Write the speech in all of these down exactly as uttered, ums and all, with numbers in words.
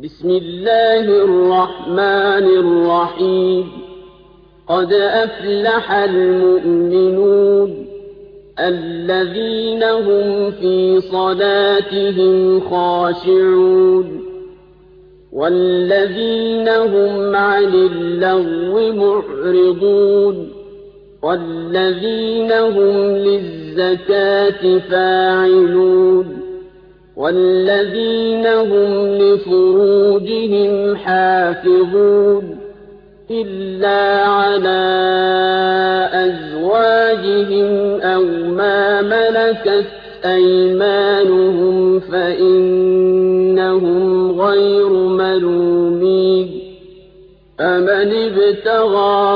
بسم الله الرحمن الرحيم قد أفلح المؤمنون الذين هم في صلاتهم خاشعون والذين هم عن اللغو معرضون والذين هم للزكاة فاعلون والذين هم لفروجهم حافظون إلا على أزواجهم أو ما ملكت أيمانهم فإنهم غير ملومين فمن ابتغى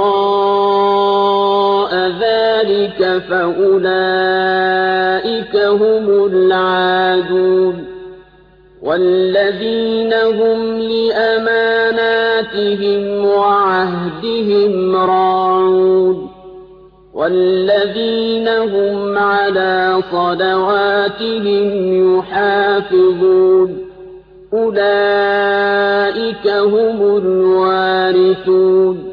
وراء ذلك فأولئك هم العادون والذين هم لأماناتهم وعهدهم راعون والذين هم على صلواتهم يحافظون أولئك هم الوارثون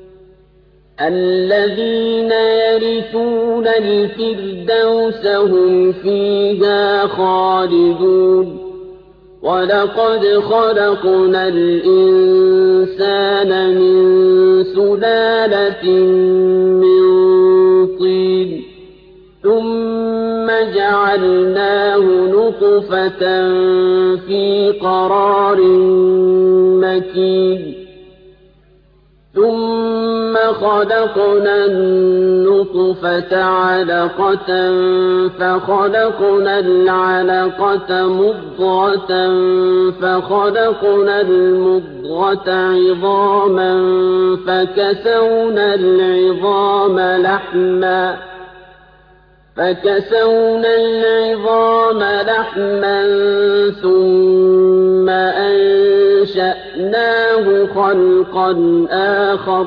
الذين يرثون الفردوس هم فيها خالدون ولقد خلقنا الإنسان من سلالة من طين ثم جعلناه نطفة في قرار مكين ثم خلقنا النطفة علقة فخلقنا العلقة مضغة فخلقنا المضغة عظاما فكسونا العظام لحما فكسونا العظام لحما ثم أنشأناه خلقا آخر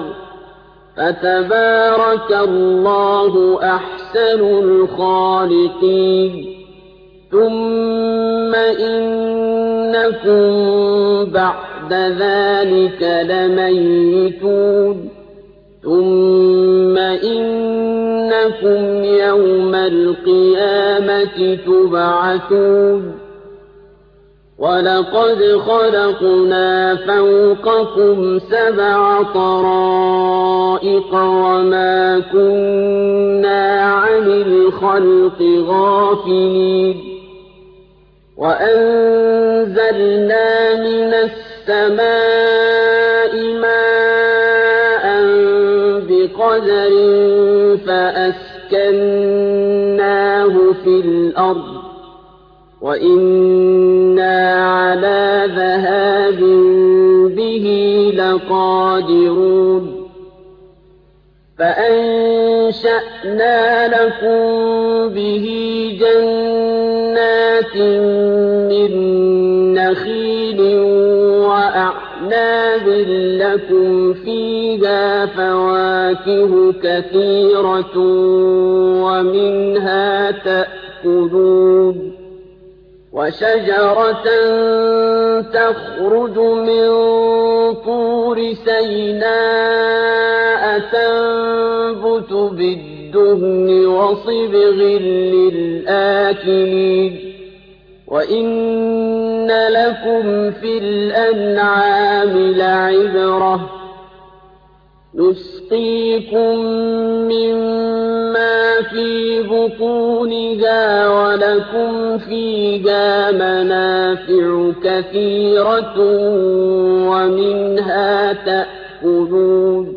فتبارك الله أحسن الخالقين ثم إنكم بعد ذلك لميتون ثم إنكم يوم القيامة تبعثون ولقد خلقنا فوقكم سبع طرائق وما كنا عن الخلق غافلين وأنزلنا من السماء ماء بقدر فأسكناه في الأرض وإنا على ذهاب به لقادرون فأنشأنا لكم به جنات من نخيل وأعناب لكم فيها فواكه كثيرة ومنها تأكلون وشجرة تخرج من طور سيناء تنبت بالدهن وصبغ للآكلين وإن لكم في الأنعام لعبرة نسقيكم مما في بطونها ولكم فيها منافع كثيرة ومنها تأكلون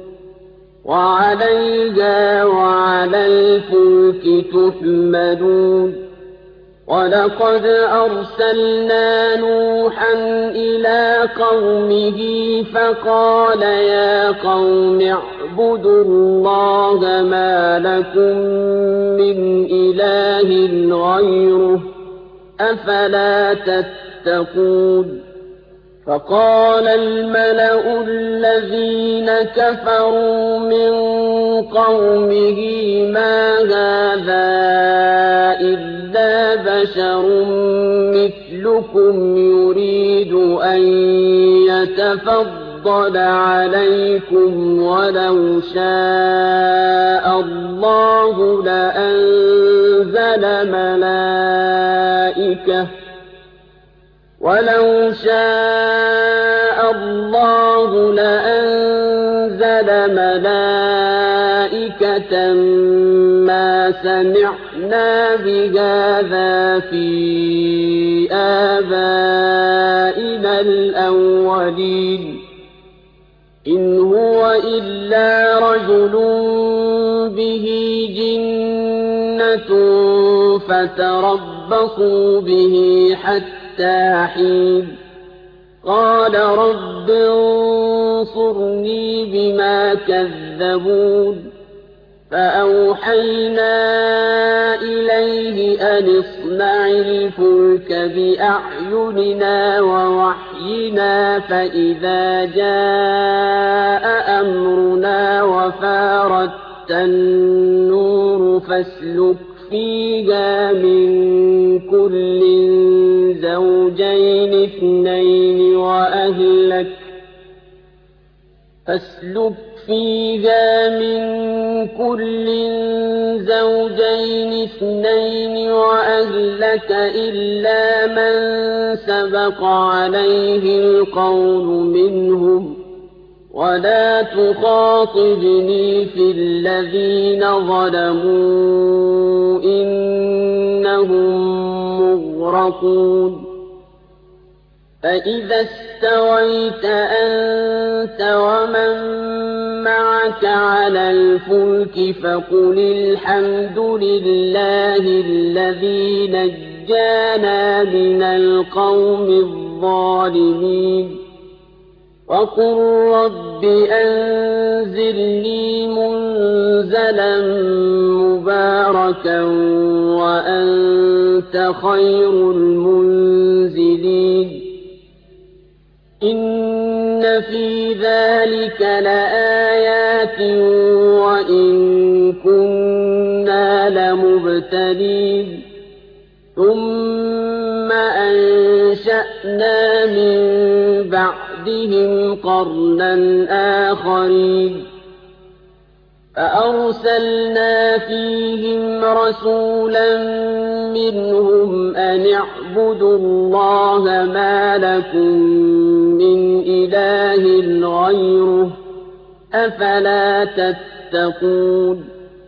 وعليها وعلى الفلك تحملون ولقد أرسلنا نوحا إلى قومه فقال يا قوم اعبدوا الله ما لكم من إله غيره أفلا تتقون فقال الملأ الذين كفروا من قومه ما هذا إلا بشر مثلكم مثلكم يريد أن يتفضل عليكم ولو شاء الله لأنزل ملائكة ولو شاء الله لأنزل ملائكة ما سمعنا بهذا في آبائنا الأولين إن هو إلا رجل به جنة فتربصوا به حتى حين قال رب انصرني بما كذبون فأوحينا إليه أن اصنع الفلك بأعيننا ووحينا فإذا جاء أمرنا وفارت النور فاسلك فيها من كل زوجين اثنين وأهلك فاسلك فيها من كل زوجين اثنين وأهلك إلا من سبق عليه القول منهم ولا تخاطبني في الذين ظلموا إنهم مغرقون فإذا استويت أنت ومن معك على الفلك فقل الحمد لله الذي نجانا من القوم الظالمين وقل رب أنزلني منزلا مباركا وأنت خير المنزلين إن في ذلك لآيات وإن كنا لمبتلين ثم أنشأنا من بعدهم قرنا آخرين فأرسلنا فيهم رسولا منهم أن اعبدوا الله ما لكم من إله غيره أفلا تتقون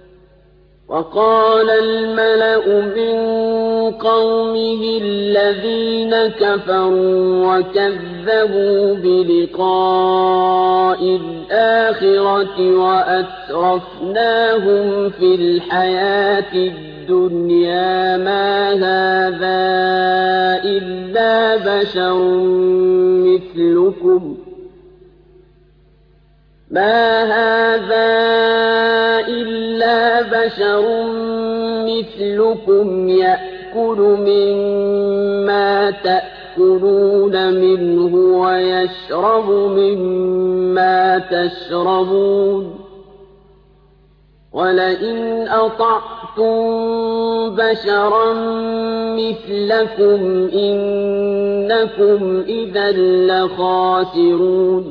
وقال الملأ من قومه الذين كفروا وكذبوا بلقاء الآخرة وأترفناهم في الحياة الدنيا ما هذا إلا بشر مثلكم ما هذا إلا بشر مثلكم يأكل مما تأكلون منه ويشرب مما تشربون ولئن أطعتم بشرا مثلكم إنكم إذا لخاسرون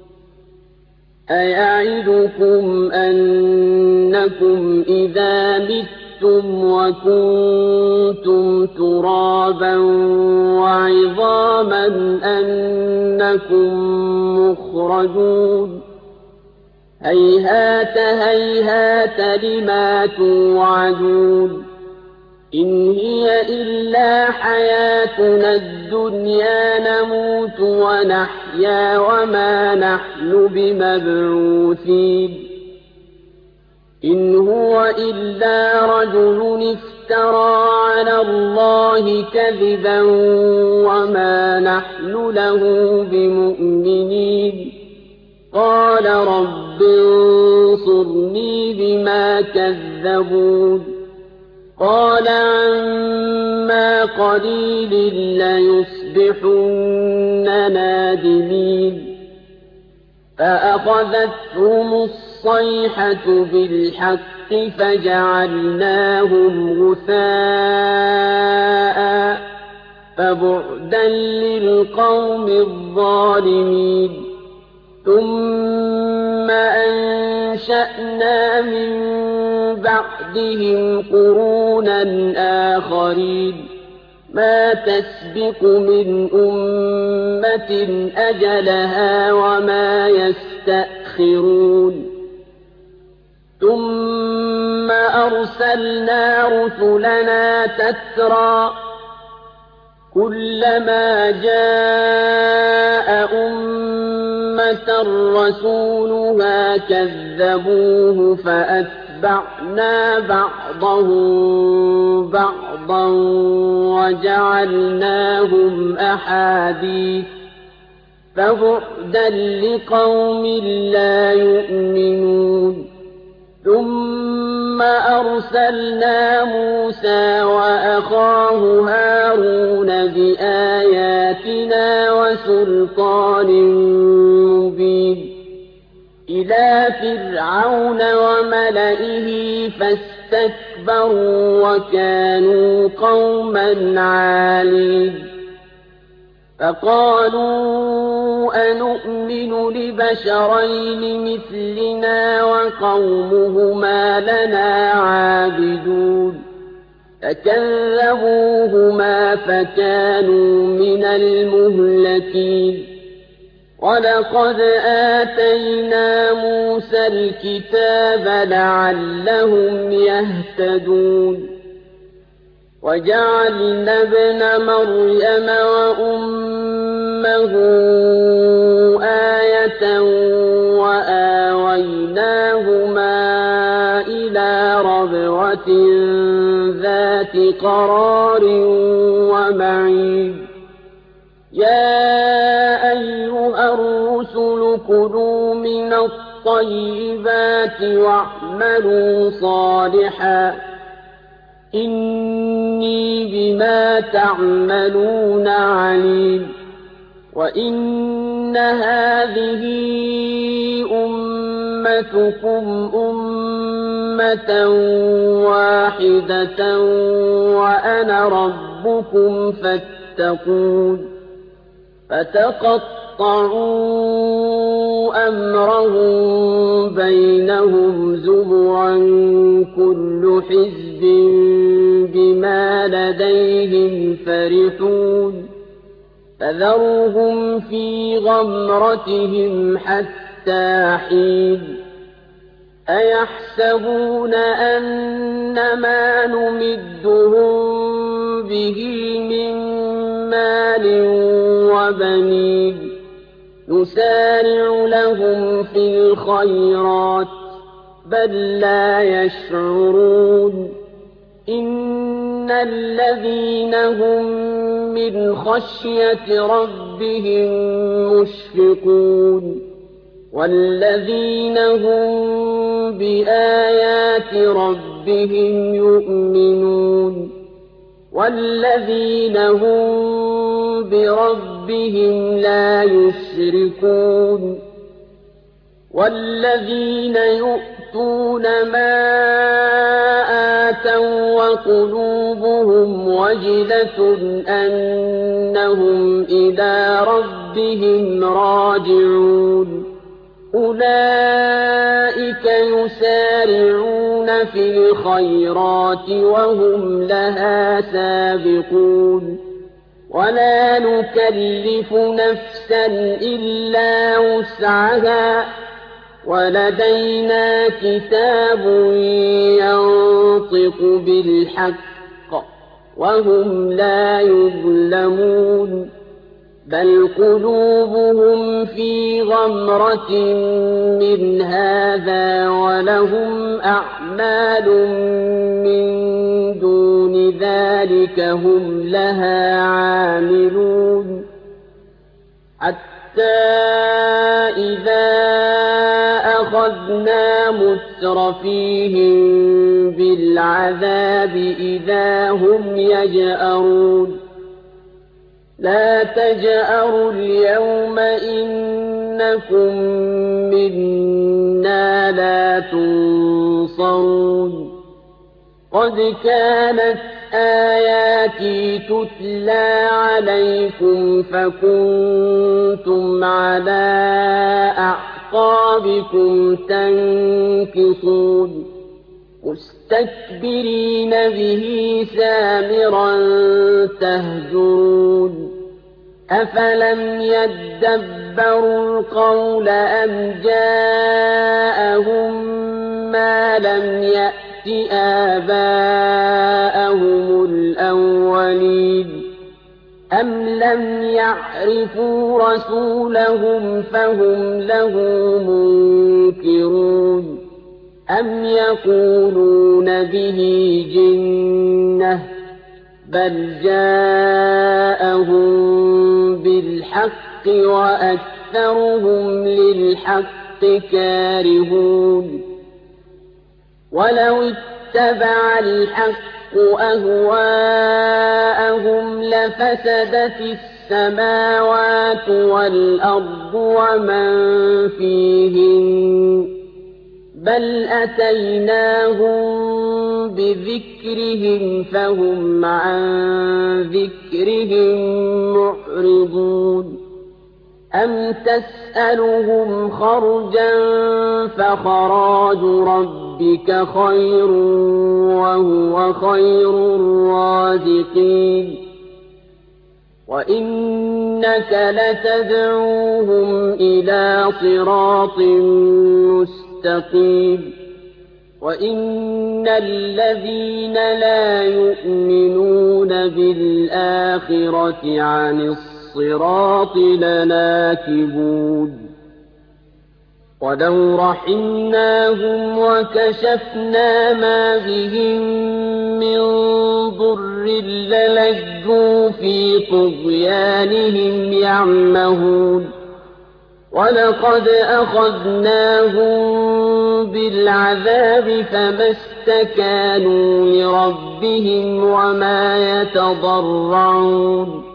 أيعدكم أنكم إذا متم وكنتم ترابا وعظاما أنكم مخرجون هيهات هيهات لما توعدون إن هي إلا حياتنا الدنيا نموت ونحيا وما نحن بمبعوثين إن هو إلا رجل افترى على الله كذبا وما نحن له بمؤمنين قال رب انصرني بما كذبون قال عما قليل ليصبحن نادمين فأخذتهم الصيحة بالحق فجعلناهم غثاء فبعدا للقوم الظالمين ثم أنشأنا من بعدهم قرونا آخرين ما تسبق من أمة أجلها وما يستأخرون ثم أرسلنا رسلنا تترى كلما جاء أمة رسولها كذبوه فأتبعنا بعضهم بعضا وجعلناهم أحاديث فبعدا لقوم لا يؤمنون ثم أرسلنا موسى وأخاه هارون بآياتنا وسلطان مبين إلى فرعون وملئه فاستكبروا وكانوا قوما عالين فقالوا أنؤمن لبشرين مثلنا وقومهما لنا عابدون فكذبوهما فكانوا من المهلكين ولقد آتينا موسى الكتاب لعلهم يهتدون وجعلنا ابن مريم وأمه آية وآويناهما إلى ربوة ذات قرار ومعين يا أيها الرسل كلوا من الطيبات واعملوا صالحا إني بما تعملون عليم وإن هذه أمتكم أمة واحدة وأنا ربكم فاتقون فتقطعوا أمرهم بينهم زبرا كل حزب بما لديهم فرحون فذرهم في غمرتهم حتى حين أيحسبون أن ما نمدهم به من مال وبنين نسارع لهم في الخيرات بل لا يشعرون إن الذين هم من خشية ربهم مشفقون والذين هم بآيات ربهم يؤمنون والذين هم بربهم لا يشركون والذين يؤتون ما آتوا وقلوبهم وجلة أنهم إلى ربهم راجعون أولئك يسارعون في الخيرات وهم لها سابقون ولا نكلف نفسا إلا وسعها ولدينا كتاب ينطق بالحق وهم لا يظلمون بل قلوبهم في غمرة من هذا ولهم أعمال من دون ذلك هم لها عاملون حتى إذا أخذنا مترفيهم بالعذاب إذا هم يجأرون لا تجأروا اليوم إنكم منا لا تنصرون قد كانت آيَاتِي تُتْلَىٰ عَلَيْكُمْ فَكُنتُمْ عَلَىٰ أَعْقَابِكُمْ تَنكِصُونَ مُسْتَكْبِرِينَ بِهِ سَامِرًا تَهْجُرُونَ أَفَلَمْ يَدَّبَّرُوا الْقَوْلَ أَمْ جَاءَهُم مَّا لَمْ يَأْتِ آبَاءَهُمُ الْأَوَّلِينَ أَمْ لَمْ يَعْرِفُوا رَسُولَهُمْ فَهُمْ لَهُ مُنكِرُونَ أَمْ يَقُولُونَ بِهِ جِنَّةٌ بَلْ جَاءَهُم بِالْحَقِّ وَأَكْثَرُهُمْ لِلْحَقِّ كَارِهُونَ وَلَوِ اتَّبَعَ الْحَقُّ أَهْوَاءَهُمْ لَفَسَدَتِ السَّمَاوَاتُ وَالْأَرْضُ وَمَن فِيهِنَّ بَلْ أَتَيْنَاهُم بِذِكْرِهِمْ فَهُمْ عَن ذِكْرِهِم مُّعْرِضُونَ أَمْ تَسْأَلُهُمْ خَرْجًا فَخَرَاجُ رَبِّكَ خَيْرٌ وَهُوَ خَيْرُ الرَّازِقِينَ وَإِنَّكَ لَتَدْعُوهُمْ إِلَىٰ صِرَاطٍ مُّسْتَقِيمٍ وَإِنَّ الَّذِينَ لَا يُؤْمِنُونَ بِالْآخِرَةِ عَنِ الصِّرَاطِ لَنَاكِبُونَ وَلَوْ رَحِمْنَاهُمْ وَكَشَفْنَا مَا بِهِم مِّن ضُرٍّ لَّلَجُّوا فِي طُغْيَانِهِمْ يَعْمَهُونَ وَلَقَدْ أَخَذْنَاهُم بِالْعَذَابِ فَمَا اسْتَكَانُوا لِرَبِّهِمْ وَمَا يَتَضَرَّعُونَ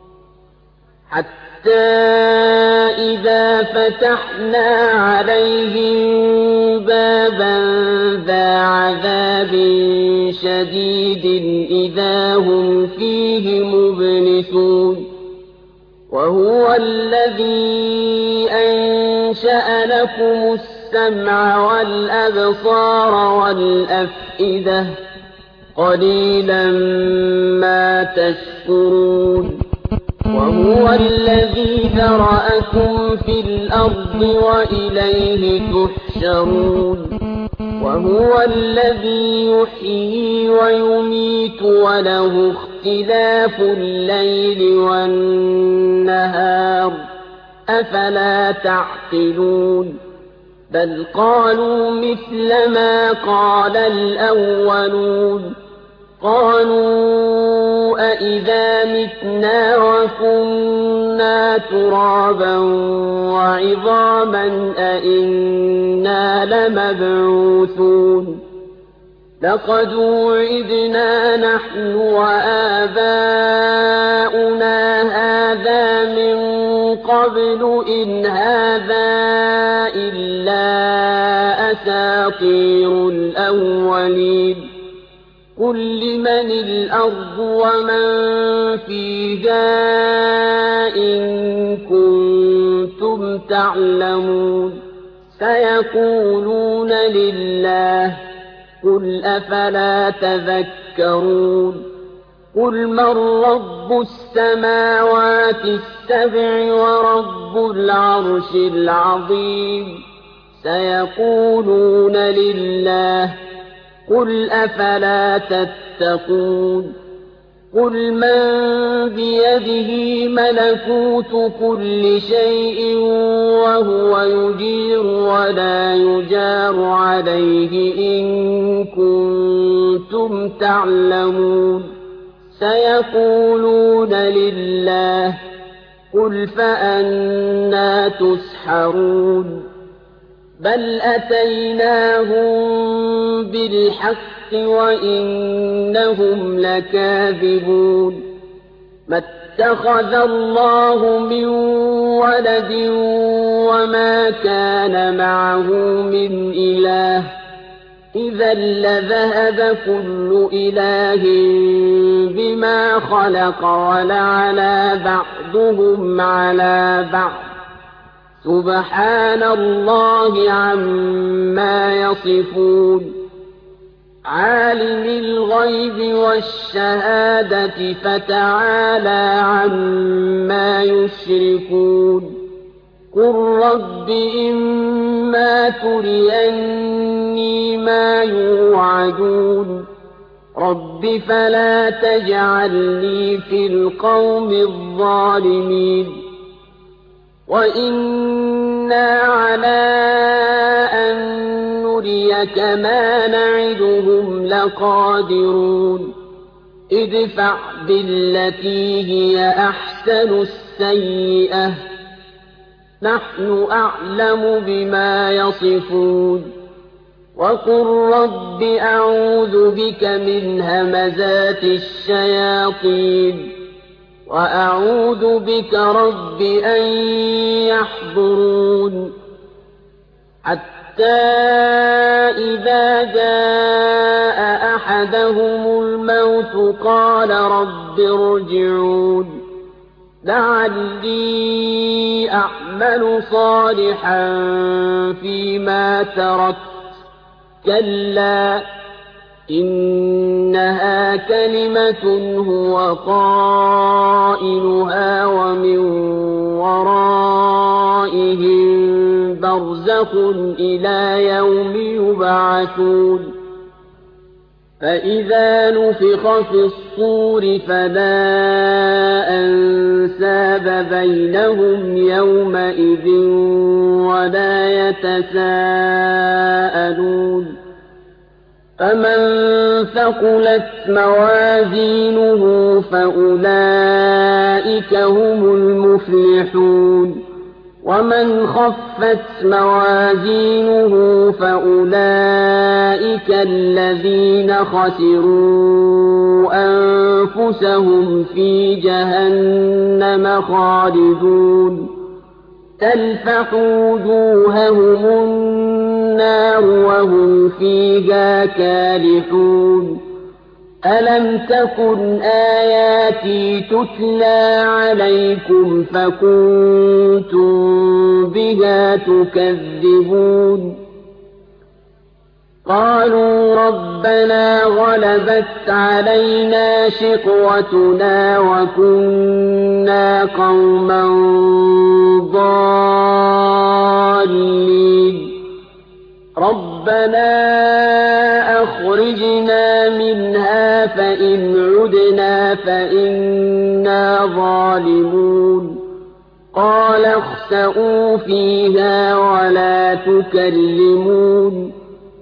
حَتَّىٰ إِذَا فَتَحْنَا عَلَيْهِم بَابًا ذَا عَذَابٍ شَدِيدٍ إِذَا هُمْ فِيهِ مُبْلِسُونَ وَهُوَ الَّذِي أَنشَأَ لَكُمُ السَّمْعَ وَالْأَبْصَارَ وَالْأَفْئِدَةَ ۚ قَلِيلًا مَّا تَشْكُرُونَ وَهُوَ الَّذِي ذَرَأَكُمْ فِي الْأَرْضِ وَإِلَيْهِ تُحْشَرُونَ وَهُوَ الَّذِي يُحْيِي وَيُمِيتُ وَلَهُ اخْتِلَافُ اللَّيْلِ وَالنَّهَارِ ۚ أَفَلَا تَعْقِلُونَ بَلْ قَالُوا مِثْلَ مَا قَالَ الْأَوَّلُونَ قَالُوا أَإِذَا مِتْنَا وَكُنَّا تُرَابًا وَعِظَامًا أَإِنَّا لَمَبْعُوثُونَ لَقَدْ وُعِدْنَا نَحْنُ وَآبَاؤُنَا هَٰذَا مِن قَبْلُ إِنْ هَٰذَا إِلَّا أَسَاطِيرُ الْأَوَّلِينَ قُل لِّمَنِ الْأَرْضُ وَمَن فِيهَا إِن كُنتُمْ تَعْلَمُونَ سَيَقُولُونَ لِلَّهِ قُلْ أَفَلَا تَذَكَّرُونَ قُلْ مَن رَّبُّ السَّمَاوَاتِ السَّبْعِ وَرَبُّ الْعَرْشِ الْعَظِيمِ سَيَقُولُونَ لِلَّهِ قُلْ أَفَلَا تَتَّقُونَ قُلْ مَن بِيَدِهِ مَلَكُوتُ كُلِّ شَيْءٍ وَهُوَ يُجِيرُ وَلَا يُجَارُ عَلَيْهِ إِن كُنتُمْ تَعْلَمُونَ سَيَقُولُونَ لِلَّهِ قُلْ فَأَنَّىٰ تُسْحَرُونَ بَلْ أَتَيْنَاهُم بِالْحَقِّ وَإِنَّهُمْ لَكَاذِبُونَ مَا اتَّخَذَ اللَّهُ مِن وَلَدٍ وَمَا كَانَ مَعَهُ مِنْ إِلَٰهٍ إذا لذهب كل إله بما خلق ولعلى بعضهم على بعض سبحان الله عما يصفون عالم الغيب والشهادة فتعالى عما يشركون قل رب إما تريني ما يوعدون رب فلا تجعلني في القوم الظالمين وإنا على أن نريك ما نعدهم لقادرون ادفع بالتي هي أحسن السيئة نحن أعلم بما يصفون وقل رب أعوذ بك من همزات الشياطين وأعوذ بك رب أن يحضرون حتى إذا جاء أحدهم الموت قال رب ارجعون لعلي أعمل صالحا فيما تركت كلا إنها كلمة هو قائلها ومن ورائهم برزخ إلى يوم يبعثون فإذا نفخ في الصور فلا أنساب بينهم يومئذ ولا يتساءلون فمن ثقلت موازينه فأولئك هم المفلحون ومن خفت موازينه فأولئك الذين خسروا أنفسهم في جهنم خالدون تلفح وجوههم النار وهم فيها كالحون ألم تكن آياتي تتلى عليكم فكنتم بها تكذبون قالوا ربنا غلبت علينا شقوتنا وكنا قوما ضالين ربنا أخرجنا منها فإن عدنا فإنا ظالمون قال اخسئوا فيها ولا تكلمون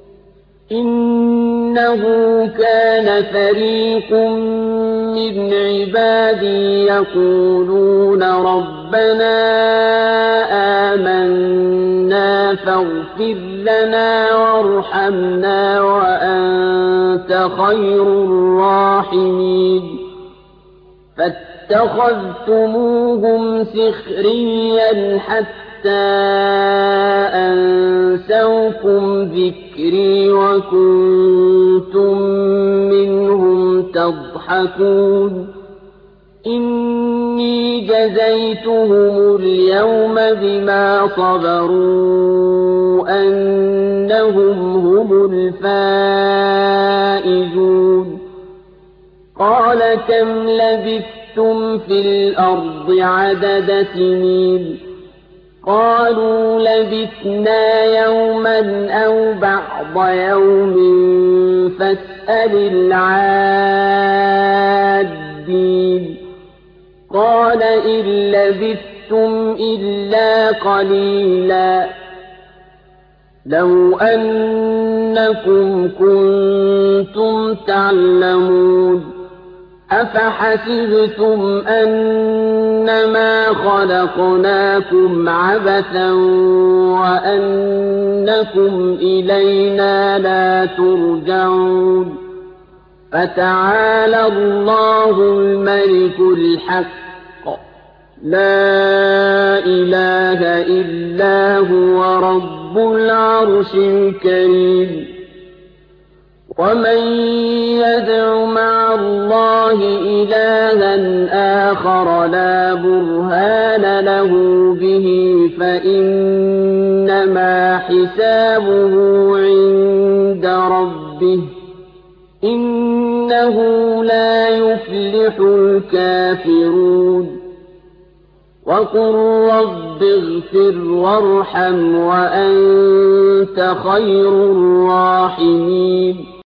إنه كان فريق من عبادي يقولون ربنا آمنا فاغفر لنا وارحمنا وأنت خير الراحمين فاتخذتموهم سخريا حتى أنسوكم ذكري وكنتم منهم تضحكون إني جزيتهم اليوم بما صبروا أنهم هم الفائزون قال كم لبثتم في الأرض عدد سنين قالوا لبثنا يوما أو بعض يوم فاسأل العادين قال إن لبثتم إلا قليلا لو أنكم كنتم تعلمون أفحسبتم أنما خلقناكم عبثا وأنكم إلينا لا ترجعون فتعالى الله الملك الحق لا إله إلا هو رب العرش الكريم ومن يدع مع الله إلها آخر لا برهان له به فإنما حسابه عند ربه إنه لا يفلح الكافرون وقل رب اغفر وارحم وأنت خير الراحمين